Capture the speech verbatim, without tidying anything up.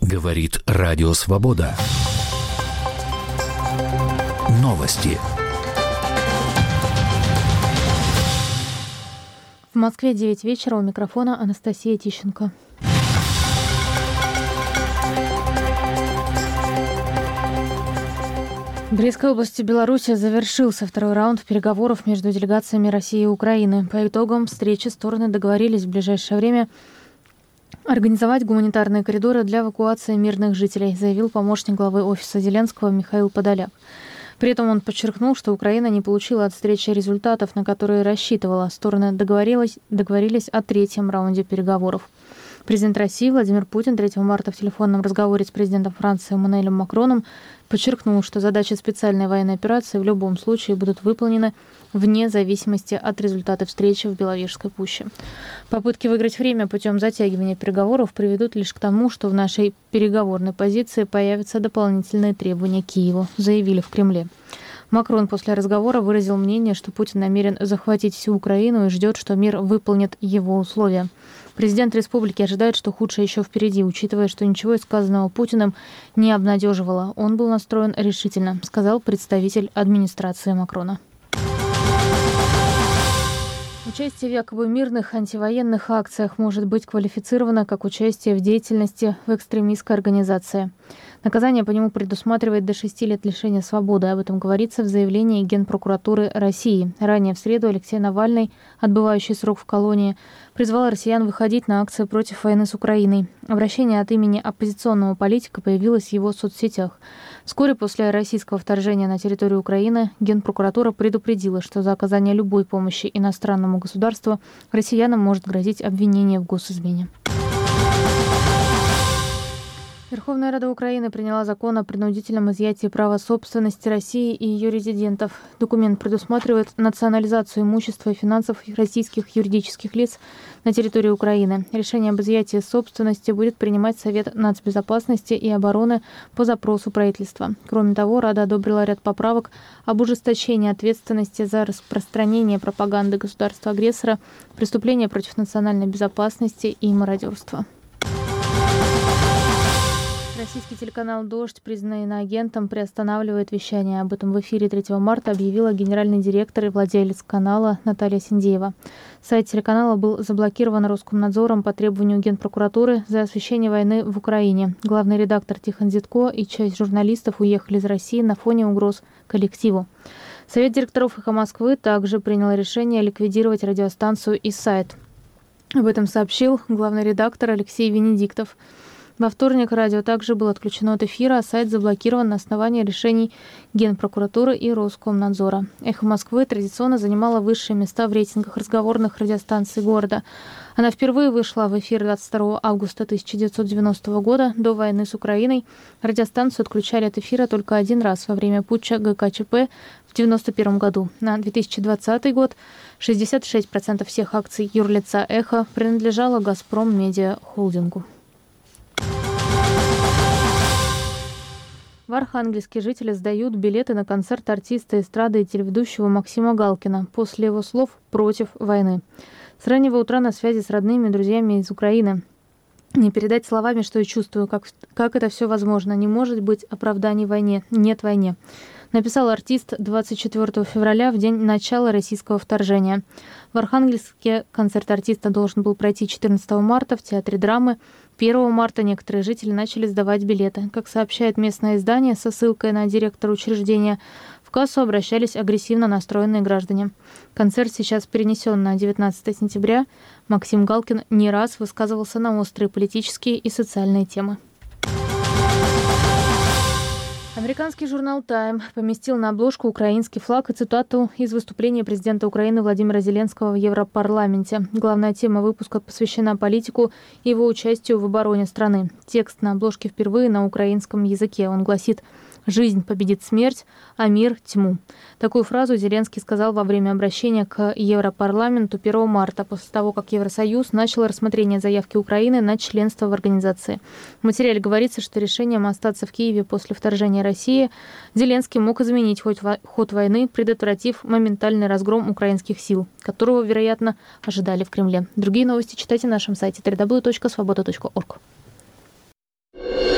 Говорит Радио Свобода. Новости. В Москве девять вечера, у микрофона Анастасия Тищенко. В Брестской области Беларуси завершился второй раунд переговоров между делегациями России и Украины. По итогам встречи стороны договорились в ближайшее время организовать гуманитарные коридоры для эвакуации мирных жителей, заявил помощник главы офиса Зеленского Михаил Подоляк. При этом он подчеркнул, что Украина не получила от встречи результатов, на которые рассчитывала. Стороны договорились, договорились о третьем раунде переговоров. Президент России Владимир Путин третьего марта в телефонном разговоре с президентом Франции Эммануэлем Макроном подчеркнул, что задачи специальной военной операции в любом случае будут выполнены вне зависимости от результата встречи в Беловежской пуще. Попытки выиграть время путем затягивания переговоров приведут лишь к тому, что в нашей переговорной позиции появятся дополнительные требования к Киеву, заявили в Кремле. Макрон после разговора выразил мнение, что Путин намерен захватить всю Украину и ждет, что мир выполнит его условия. Президент республики ожидает, что худшее еще впереди, учитывая, что ничего из сказанного Путиным не обнадеживало. Он был настроен решительно, сказал представитель администрации Макрона. Участие в якобы мирных антивоенных акциях может быть квалифицировано как участие в деятельности в экстремистской организации. Наказание по нему предусматривает до шести лет лишения свободы. Об этом говорится в заявлении Генпрокуратуры России. Ранее в среду Алексей Навальный, отбывающий срок в колонии, призвал россиян выходить на акции против войны с Украиной. Обращение от имени оппозиционного политика появилось в его соцсетях. Вскоре после российского вторжения на территорию Украины Генпрокуратура предупредила, что за оказание любой помощи иностранному государству россиянам может грозить обвинение в госизмене. Верховная Рада Украины приняла закон о принудительном изъятии права собственности России и ее резидентов. Документ предусматривает национализацию имущества и финансов российских юридических лиц на территории Украины. Решение об изъятии собственности будет принимать Совет нацбезопасности и обороны по запросу правительства. Кроме того, Рада одобрила ряд поправок об ужесточении ответственности за распространение пропаганды государства-агрессора, преступления против национальной безопасности и мародерства. Российский телеканал «Дождь», признанный иноагентом, приостанавливает вещание. Об этом в эфире третьего марта объявила генеральный директор и владелец канала Наталья Синдеева. Сайт телеканала был заблокирован Роскомнадзором по требованию Генпрокуратуры за освещение войны в Украине. Главный редактор Тихон Зитко и часть журналистов уехали из России на фоне угроз коллективу. Совет директоров «Эхо Москвы» также принял решение ликвидировать радиостанцию и сайт. Об этом сообщил главный редактор Алексей Венедиктов. Во вторник радио также было отключено от эфира, а сайт заблокирован на основании решений Генпрокуратуры и Роскомнадзора. «Эхо Москвы» традиционно занимала высшие места в рейтингах разговорных радиостанций города. Она впервые вышла в эфир двадцать второго августа тысяча девятьсот девяностого года. До войны с Украиной радиостанцию отключали от эфира только один раз во время путча гэ ка че пэ в девяносто первом году. На две тысячи двадцатый год шестьдесят шесть процентов всех акций юрлица «Эхо» принадлежало «Газпром Медиа Холдингу». В Архангельске жители сдают билеты на концерт артиста эстрады и телеведущего Максима Галкина. После его слов «против войны». С раннего утра на связи с родными и друзьями из Украины. Не передать словами, что я чувствую, как, как это все возможно. Не может быть оправданий войне. Нет войне. Написал артист двадцать четвёртого февраля, в день начала российского вторжения. В Архангельске концерт артиста должен был пройти четырнадцатого марта в Театре драмы. первого марта некоторые жители начали сдавать билеты. Как сообщает местное издание со ссылкой на директора учреждения, в кассу обращались агрессивно настроенные граждане. Концерт сейчас перенесен на девятнадцатое сентября. Максим Галкин не раз высказывался на острые политические и социальные темы. Американский журнал «Тайм» поместил на обложку украинский флаг и цитату из выступления президента Украины Владимира Зеленского в Европарламенте. Главная тема выпуска посвящена политику и его участию в обороне страны. Текст на обложке впервые на украинском языке. Он гласит: «Жизнь победит смерть, а мир – тьму». Такую фразу Зеленский сказал во время обращения к Европарламенту первого марта, после того, как Евросоюз начал рассмотрение заявки Украины на членство в организации. В материале говорится, что решением остаться в Киеве после вторжения России Зеленский мог изменить ход войны, предотвратив моментальный разгром украинских сил, которого, вероятно, ожидали в Кремле. Другие новости читайте на нашем сайте дабл ю дабл ю дабл ю точка свобода точка орг.